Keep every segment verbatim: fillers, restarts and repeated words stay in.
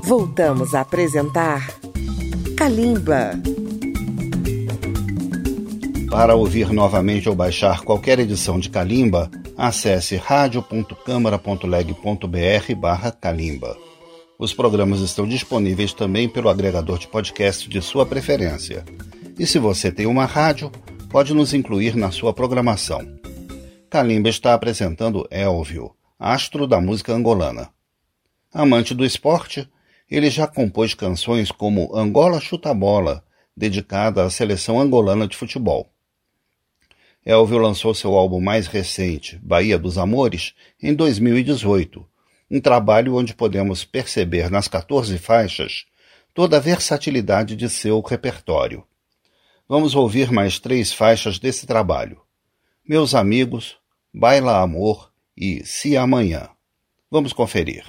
Voltamos a apresentar Kalimba. Para ouvir novamente ou baixar qualquer edição de Kalimba, acesse radio ponto câmara ponto leg ponto br barra Kalimba. Os programas estão disponíveis também pelo agregador de podcast de sua preferência. E se você tem uma rádio, pode nos incluir na sua programação. Kalimba está apresentando Elvio, astro da música angolana. Amante do esporte, ele já compôs canções como Angola Chuta Bola, dedicada à seleção angolana de futebol. Elvio lançou seu álbum mais recente, Bahia dos Amores, em dois mil e dezoito, um trabalho onde podemos perceber nas quatorze faixas toda a versatilidade de seu repertório. Vamos ouvir mais três faixas desse trabalho: Meus Amigos, Baila Amor e Se Amanhã. Vamos conferir.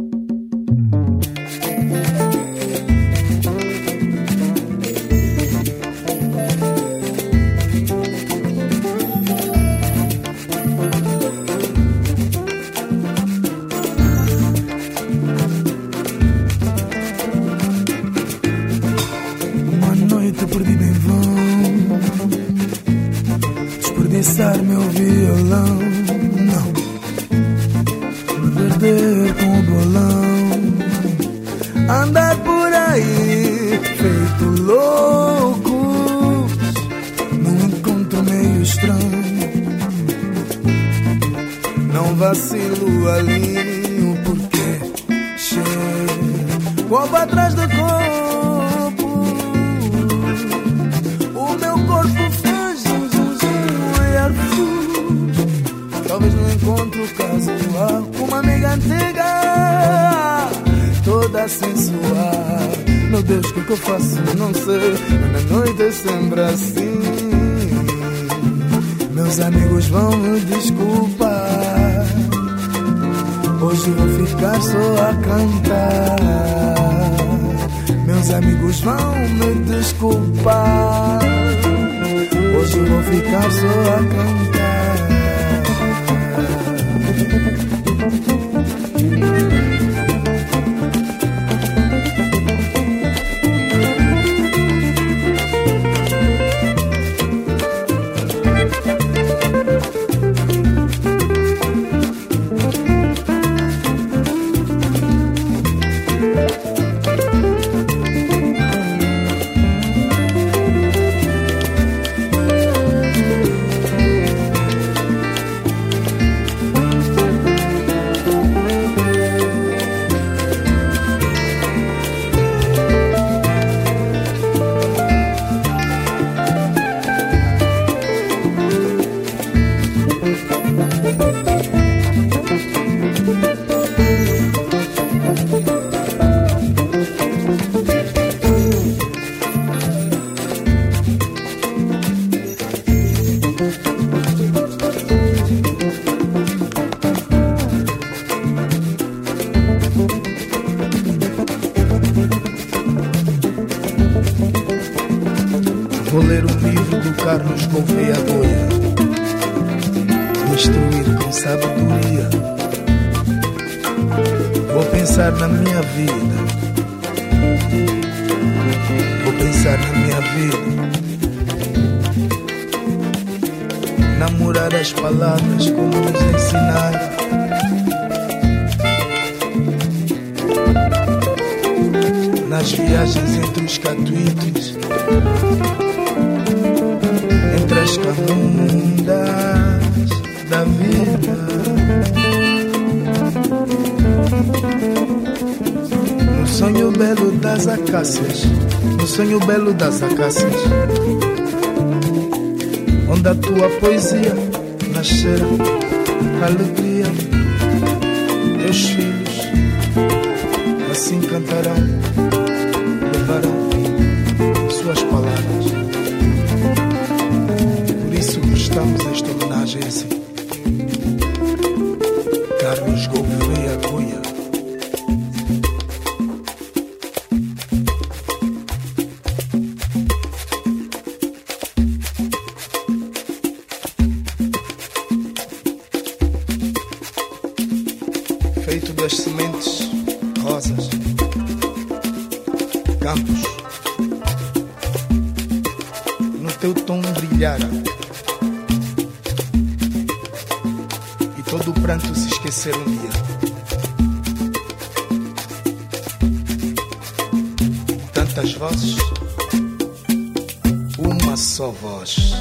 Perdido em vão, desperdiçar meu violão, não, me perder com o bolão, andar por aí feito loucos, num encontro meio estranho, não vacilo, alinho, porque chego, corpo atrás da cor. Talvez não encontre o casual com uma amiga antiga, toda sensual. Meu Deus, o que, que eu faço? Não sei, mas na noite é sempre assim. Meus amigos vão me desculpar, hoje vou ficar só a cantar. Meus amigos vão me desculpar, hoje vou ficar só a cantar. Vou ler um livro do Carlos Gouveia Goya, instruir com sabedoria. Vou pensar na minha vida, vou pensar na minha vida. Namorar as palavras como nos ensinaram. Nas viagens entre os catuítos, entre as camundas da vida, no sonho belo das acácias, no sonho belo das acácias, onde a tua poesia nascerá, alegria, teus filhos assim cantarão, levarão suas palavras. Por isso prestamos esta homenagem assim. Carlos Gouveia Goya. Feito das sementes rosas campos, no teu tom brilhara, e todo o pranto se esquecer um dia. Tantas vozes, uma só voz.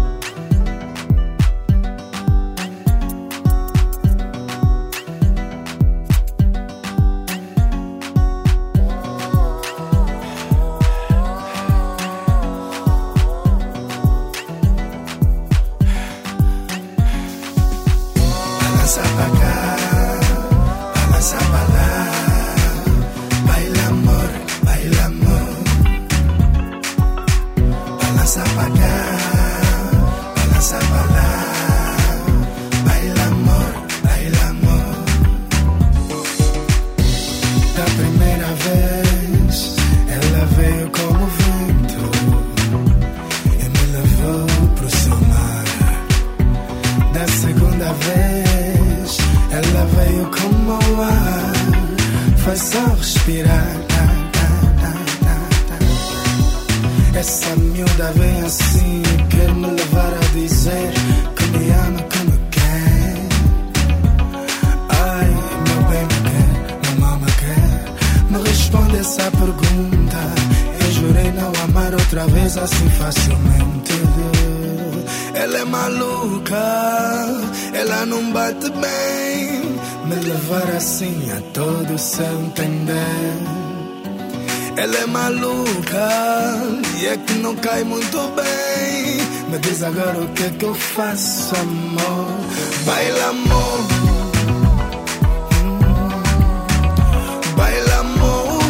Ela é maluca e é que não cai muito bem. Me diz agora o que é que eu faço, amor. Baila, amor. Baila, amor.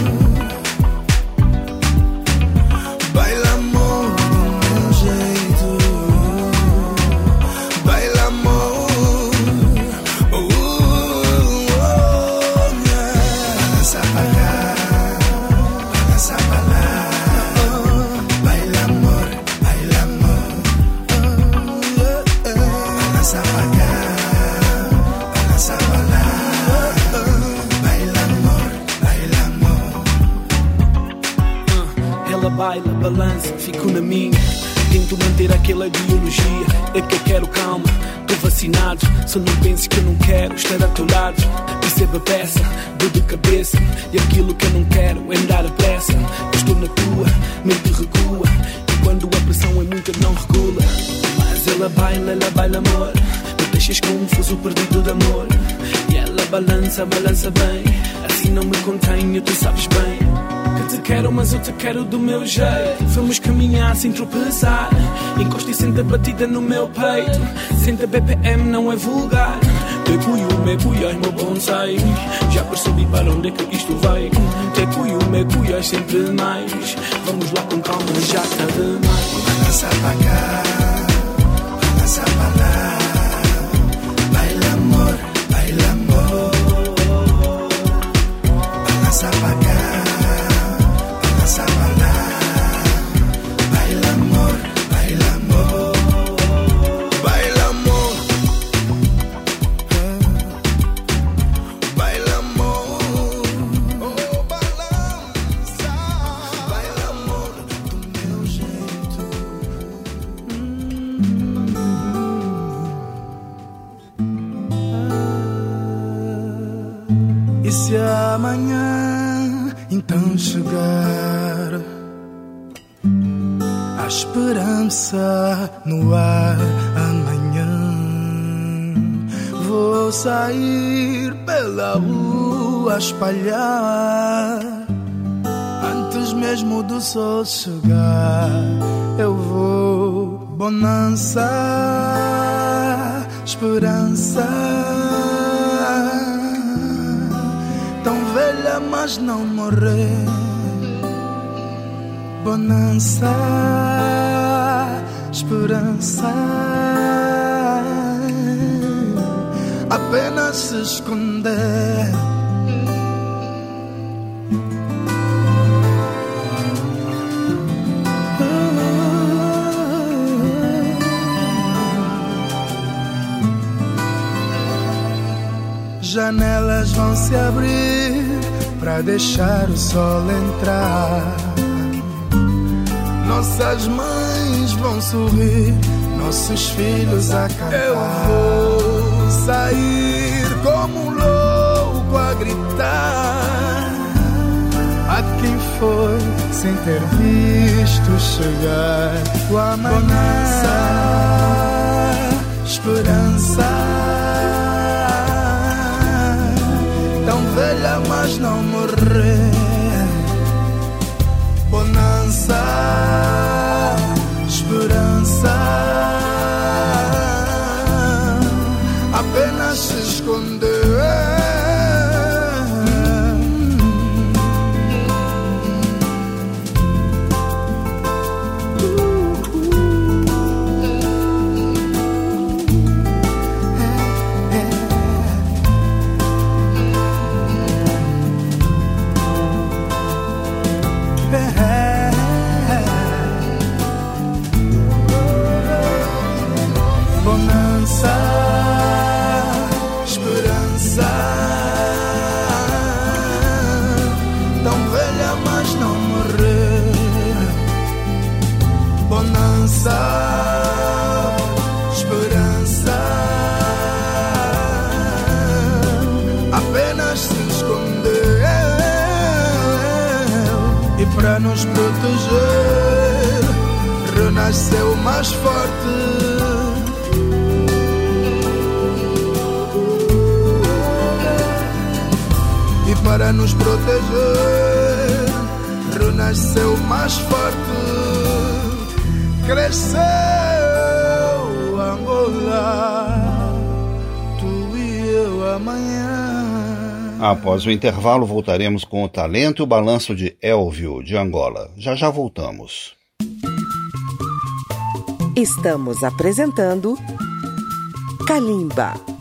Baila, amor, do meu jeito. Baila, amor. Uh, uh, uh, yeah. Balança pra cá. Baila, balança, fico na minha. Tento manter aquela ideologia. É que eu quero calma, tô vacinado. Só não penses que eu não quero estar a teu lado. Perceba a peça, dor de cabeça. E aquilo que eu não quero é andar a pressa. Eu estou na tua, mente recua. E quando a pressão é muita não regula. Mas ela baila, ela baila amor. Me deixas confuso, perdido de amor. E ela balança, balança bem. Assim não me contenho, tu sabes bem. Te quero, mas eu te quero do meu jeito. Vamos caminhar sem tropeçar. Encosta e senta batida no meu peito. Senta B P M, não é vulgar. Te cuio, me cuias, meu bonsai. Já percebi para onde é que isto vai. Te cuio, me cuias sempre mais. Vamos lá com calma, já tá demais. Balança pra cá, balança pra lá. Baila amor, baila amor. Balança pra cá. Baila amor, baila amor. Baila amor. Baila amor. Oh, balança. Baila amor do meu jeito. E se amanhã então chegar a esperança no ar, amanhã vou sair pela rua a espalhar. Antes mesmo do sol chegar, eu vou bonança, esperança. Tão velha, mas não morrer. Bonança, esperança. Apenas se esconder. Janelas vão se abrir pra deixar o sol entrar. Nossas mães vão sorrir, nossos filhos a cantar. Eu vou sair como um louco a gritar a quem foi sem ter visto chegar o amanhã. Esperança, tão velha mas não morrer. Bonança, esperança, apenas se esconder. Esperança, apenas se escondeu. E para nos proteger renasceu mais forte. E para nos proteger renasceu mais forte. Cresceu Angola, tu e eu amanhã. Após o intervalo, voltaremos com o talento e o balanço de Elvio, de Angola. Já já voltamos. Estamos apresentando Kalimba.